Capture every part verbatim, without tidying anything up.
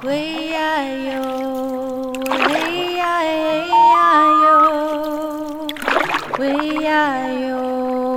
Way-I-yo, way-I-yo, way-I-yo,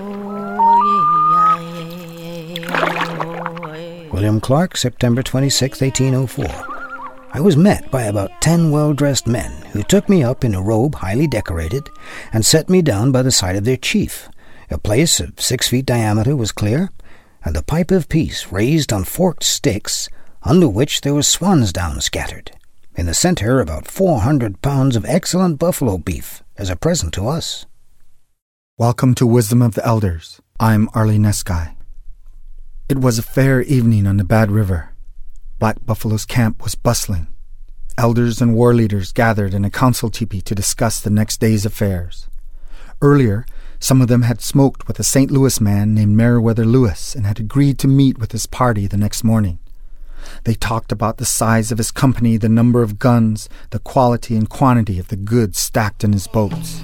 hey-ho, William Clark, September twenty-sixth, eighteen oh four. I was met by about ten well-dressed men who took me up in a robe highly decorated and set me down by the side of their chief. A place of six feet diameter was clear, and the pipe of peace raised on forked sticks, under which there was swan's down scattered. In the center, about four hundred pounds of excellent buffalo beef as a present to us. Welcome to Wisdom of the Elders. I'm Arlie Nesky. It was a fair evening on the Bad River. Black Buffalo's camp was bustling. Elders and war leaders gathered in a council teepee to discuss the next day's affairs. Earlier, some of them had smoked with a Saint Louis man named Meriwether Lewis and had agreed to meet with his party the next morning. They talked about the size of his company, the number of guns, the quality and quantity of the goods stacked in his boats.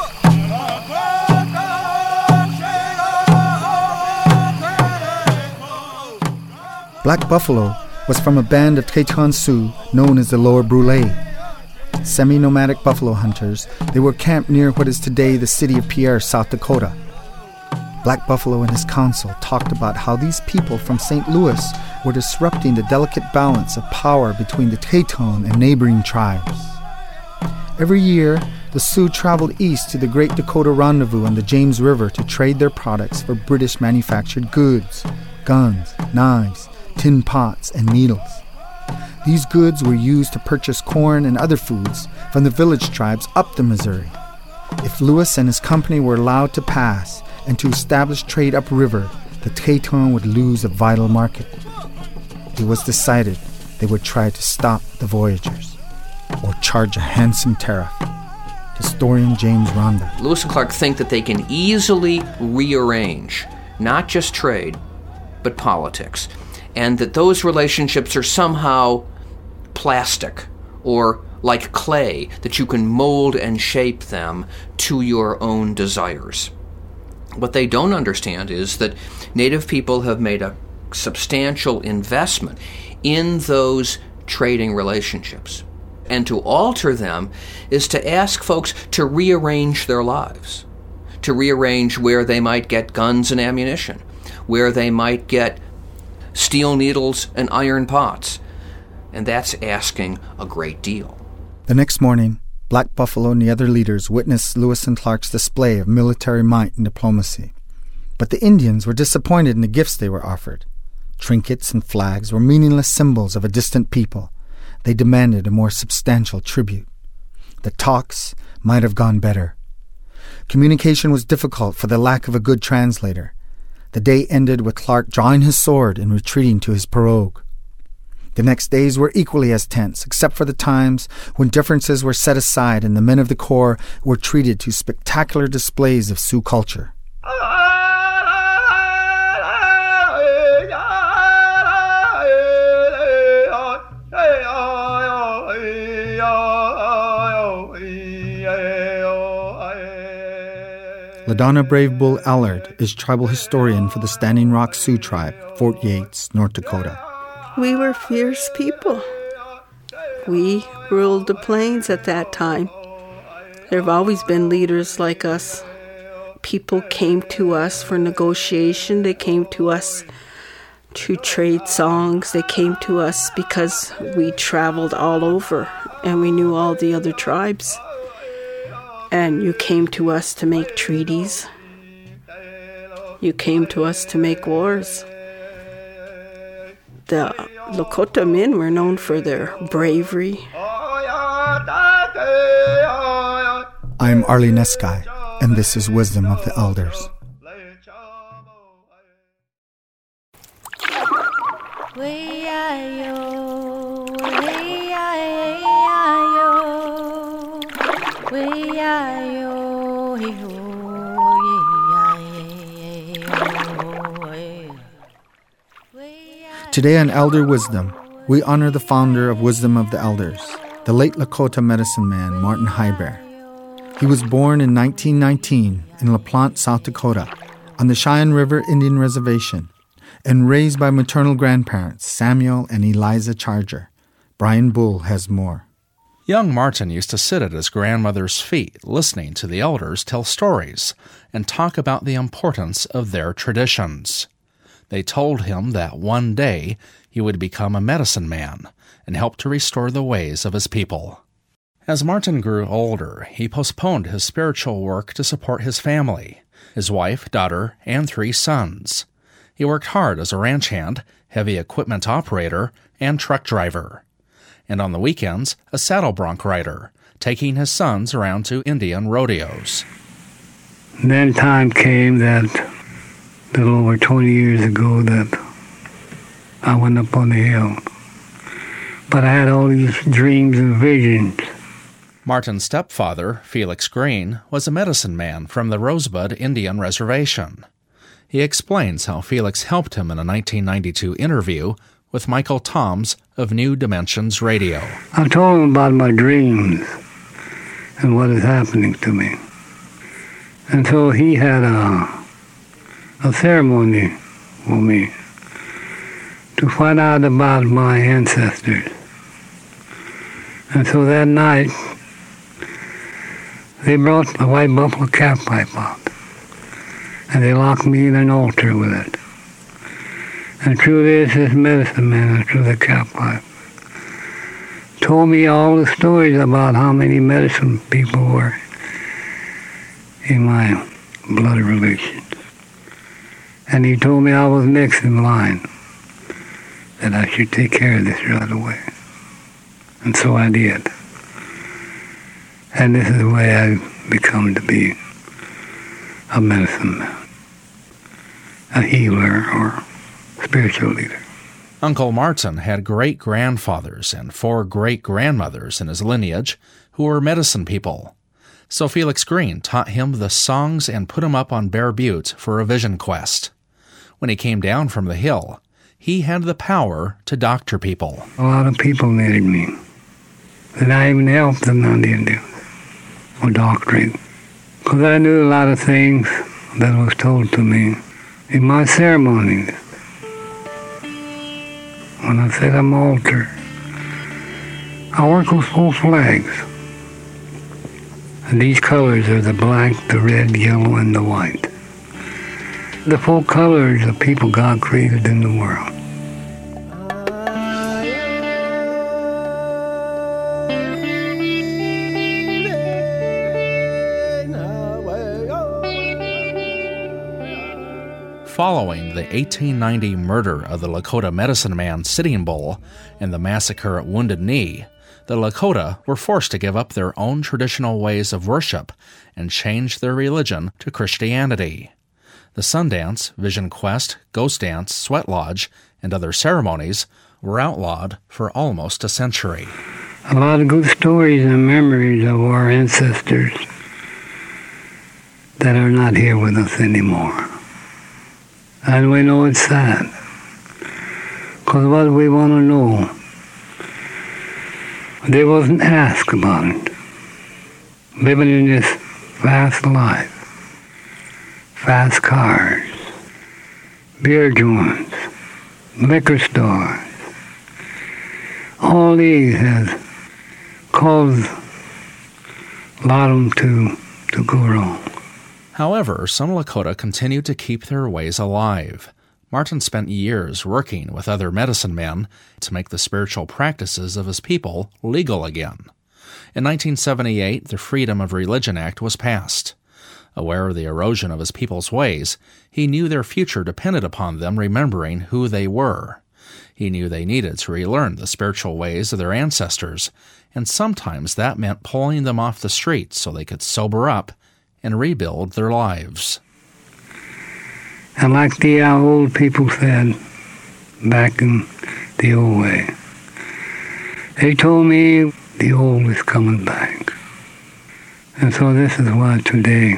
Black Buffalo was from a band of Teton Sioux known as the Lower Brule. Semi-nomadic buffalo hunters, they were camped near what is today the city of Pierre, South Dakota. Black Buffalo and his council talked about how these people from Saint Louis were disrupting the delicate balance of power between the Teton and neighboring tribes. Every year, the Sioux traveled east to the Great Dakota Rendezvous on the James River to trade their products for British-manufactured goods, guns, knives, tin pots, and needles. These goods were used to purchase corn and other foods from the village tribes up the Missouri. If Lewis and his company were allowed to pass and to establish trade upriver, the Teton would lose a vital market. It was decided they would try to stop the voyagers or charge a handsome tariff. Historian James Rhonda. Lewis and Clark think that they can easily rearrange not just trade, but politics, and that those relationships are somehow plastic or like clay, that you can mold and shape them to your own desires. What they don't understand is that Native people have made a substantial investment in those trading relationships. And to alter them is to ask folks to rearrange their lives, to rearrange where they might get guns and ammunition, where they might get steel needles and iron pots. And that's asking a great deal. The next morning, Black Buffalo and the other leaders witnessed Lewis and Clark's display of military might and diplomacy. But the Indians were disappointed in the gifts they were offered. Trinkets and flags were meaningless symbols of a distant people. They demanded a more substantial tribute. The talks might have gone better. Communication was difficult for the lack of a good translator. The day ended with Clark drawing his sword and retreating to his pirogue. The next days were equally as tense, except for the times when differences were set aside and the men of the Corps were treated to spectacular displays of Sioux culture. LaDonna Brave Bull Allard is tribal historian for the Standing Rock Sioux Tribe, Fort Yates, North Dakota. We were fierce people. We ruled the plains at that time. There have always been leaders like us. People came to us for negotiation. They came to us to trade songs. They came to us because we traveled all over and we knew all the other tribes. And you came to us to make treaties. You came to us to make wars. The Lakota men were known for their bravery. I'm Arlie Nesky, and this is Wisdom of the Elders. Way-I-yo, way-I-yo, way-I-yo, hey-ho, yeah-I-yo. Today on Elder Wisdom, we honor the founder of Wisdom of the Elders, the late Lakota medicine man, Martin Highbear. He was born in nineteen nineteen in La Plante, South Dakota, on the Cheyenne River Indian Reservation, and raised by maternal grandparents Samuel and Eliza Charger, Brian Bull has more. Young Martin used to sit at his grandmother's feet, listening to the elders tell stories and talk about the importance of their traditions. They told him that one day he would become a medicine man and help to restore the ways of his people. As Martin grew older, he postponed his spiritual work to support his family, his wife, daughter, and three sons. He worked hard as a ranch hand, heavy equipment operator, and truck driver. And on the weekends, a saddle bronc rider, taking his sons around to Indian rodeos. Then time came that, a little over twenty years ago, that I went up on the hill. But I had all these dreams and visions. Martin's stepfather, Felix Green, was a medicine man from the Rosebud Indian Reservation. He explains how Felix helped him in a nineteen ninety-two interview with Michael Toms of New Dimensions Radio. I told him about my dreams and what is happening to me. And so he had a, a ceremony for me to find out about my ancestors. And so that night, they brought a white buffalo calf pipe out, and they locked me in an altar with it. And through this, this medicine man, through the calf pipe, told me all the stories about how many medicine people were in my blood relations. And he told me I was next in line, that I should take care of this right away. And so I did. And this is the way I've become to be a medicine man, a healer, or spiritual leader. Uncle Martin had great-grandfathers and four great-grandmothers in his lineage who were medicine people. So Felix Green taught him the songs and put him up on Bear Butte for a vision quest. When he came down from the hill, he had the power to doctor people. A lot of people needed me. And I even helped them, none didn't do, or doctoring. Because I knew a lot of things that was told to me in my ceremonies. When I said I'm altar, I work with four flags. And these colors are the black, the red, yellow, and the white. The four colors of people God created in the world. Following the eighteen ninety murder of the Lakota medicine man Sitting Bull and the massacre at Wounded Knee, the Lakota were forced to give up their own traditional ways of worship and change their religion to Christianity. The Sundance, Vision Quest, Ghost Dance, Sweat Lodge, and other ceremonies were outlawed for almost a century. A lot of good stories and memories of our ancestors that are not here with us anymore. And we know it's sad. Because what we want to know, they wasn't asked about it. Living in this fast life, fast cars, beer joints, liquor stores, all these has caused a lot of them to, to go wrong. However, some Lakota continued to keep their ways alive. Martin spent years working with other medicine men to make the spiritual practices of his people legal again. In nineteen seventy-eight, the Freedom of Religion Act was passed. Aware of the erosion of his people's ways, he knew their future depended upon them remembering who they were. He knew they needed to relearn the spiritual ways of their ancestors, and sometimes that meant pulling them off the streets so they could sober up and rebuild their lives. And like the uh, old people said back in the old way, they told me the old is coming back. And so this is why today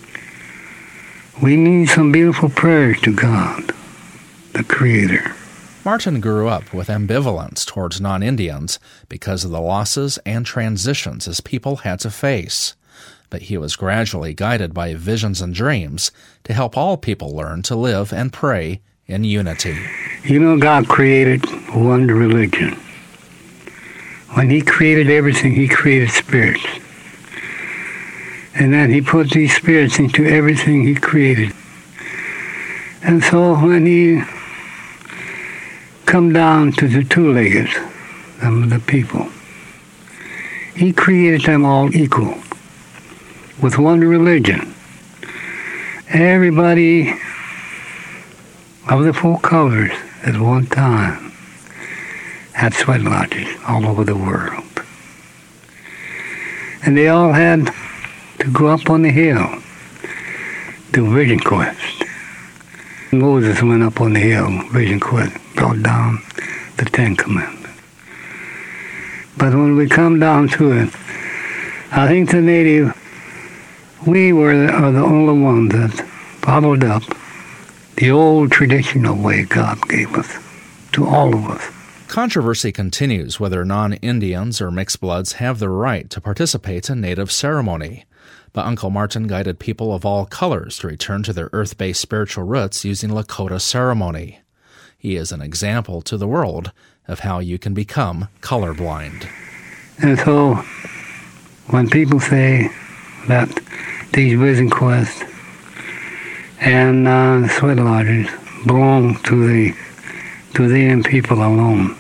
we need some beautiful prayers to God, the Creator. Martin grew up with ambivalence towards non-Indians because of the losses and transitions his people had to face. But he was gradually guided by visions and dreams to help all people learn to live and pray in unity. You know, God created one religion, when he created everything, he created spirits. And then he put these spirits into everything he created. And so when he come down to the two-legged, them the people, he created them all equal, with one religion. Everybody of the four colors at one time had sweat lodges all over the world. And they all had to go up on the hill, do vision quest. Moses went up on the hill, vision quest, brought down the Ten Commandments. But when we come down to it, I think the native, we were the, are the only ones that followed up the old traditional way God gave us to all of us. Controversy continues whether non-Indians or mixed bloods have the right to participate in Native ceremony. But Uncle Martin guided people of all colors to return to their earth-based spiritual roots using Lakota ceremony. He is an example to the world of how you can become colorblind. And so, when people say that these vision quests and uh, sweat lodges belong to the to them people alone,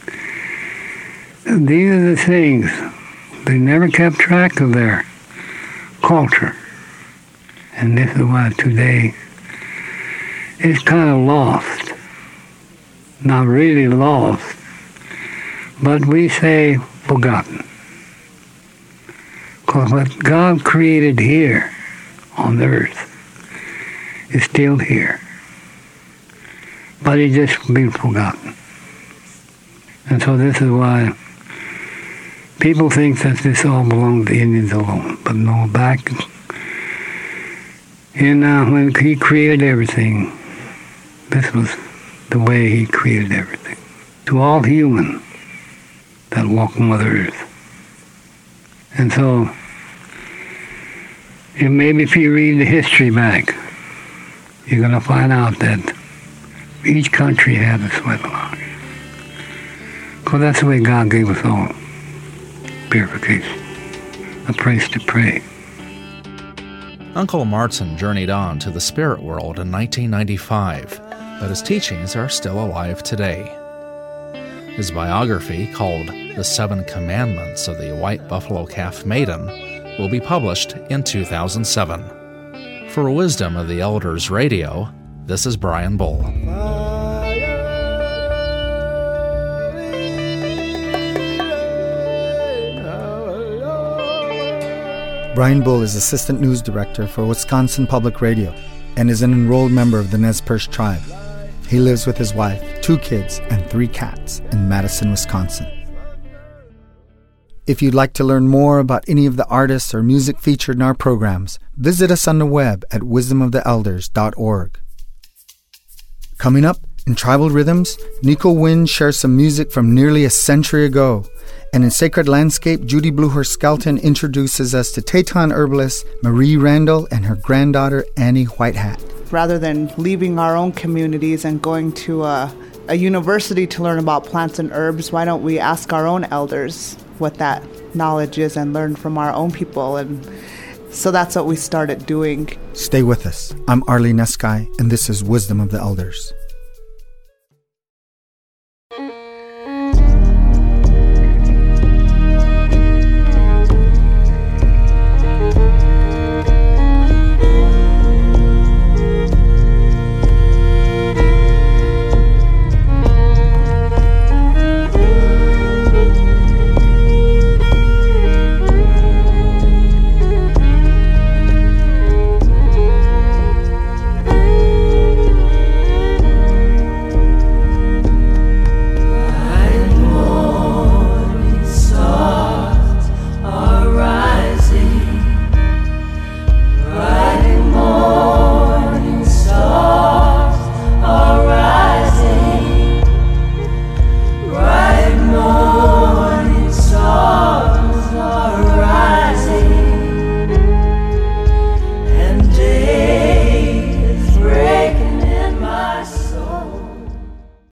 these are the things. They never kept track of their culture. And this is why today it's kind of lost. Not really lost, but we say forgotten. Because what God created here on the earth is still here. But it's just been forgotten. And so this is why people think that this all belonged to the Indians alone. But no, back in uh, when he created everything, this was the way he created everything. To all human that walk on Mother Earth. And so, if maybe if you read the history back, you're going to find out that each country had a sweat lodge. Because that's the way God gave us all purification, a place to pray. Uncle Martin journeyed on to the spirit world in nineteen ninety-five, but his teachings are still alive today. His biography, called The Seven Commandments of the White Buffalo Calf Maiden, will be published in two thousand seven. For Wisdom of the Elders Radio, this is Brian Bull. Brian Bull is Assistant News Director for Wisconsin Public Radio and is an enrolled member of the Nez Perce tribe. He lives with his wife, two kids, and three cats in Madison, Wisconsin. If you'd like to learn more about any of the artists or music featured in our programs, visit us on the web at wisdom of the elders dot org. Coming up, in Tribal Rhythms, Nico Wynn shares some music from nearly a century ago. And in Sacred Landscape, Judy Blucher-Skelton introduces us to Teton herbalist Marie Randall and her granddaughter Annie Whitehat. Rather than leaving our own communities and going to a, a university to learn about plants and herbs, why don't we ask our own elders what that knowledge is and learn from our own people? And so that's what we started doing. Stay with us. I'm Arlene Nesky, and this is Wisdom of the Elders.